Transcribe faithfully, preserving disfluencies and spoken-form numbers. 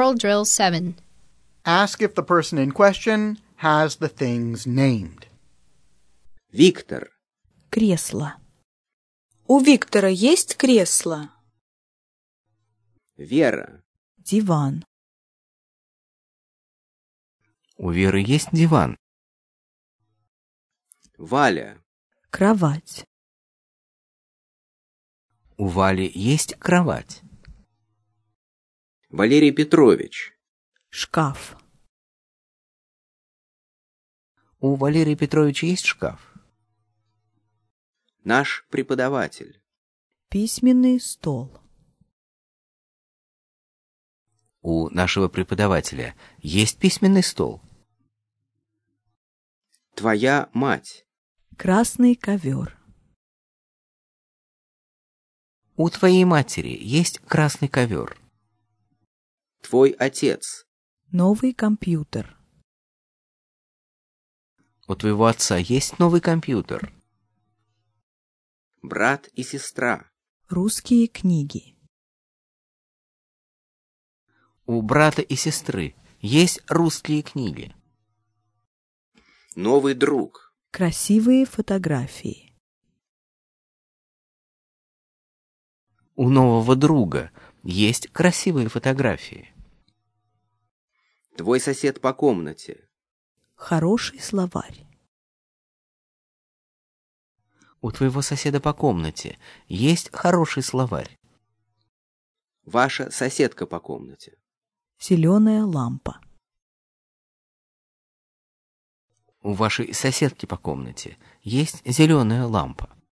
Oral Drill seven. Ask if the person in question has the things named. Виктор. Кресло. У Виктора есть кресло? Вера. Диван. У Веры есть диван. Валя. Кровать. У Вали есть кровать. Валерий Петрович. Шкаф. У Валерия Петровича есть шкаф. Наш преподаватель. Письменный стол. У нашего преподавателя есть письменный стол. Твоя мать. Красный ковер. У твоей матери есть красный ковер. Твой отец. Новый компьютер. У твоего отца есть новый компьютер. Брат и сестра. Русские книги. У брата и сестры есть русские книги. Новый друг. Красивые фотографии. У нового друга есть красивые фотографии. Твой сосед по комнате. Хороший словарь. У твоего соседа по комнате есть хороший словарь. Ваша соседка по комнате. Зеленая лампа. У вашей соседки по комнате есть зеленая лампа.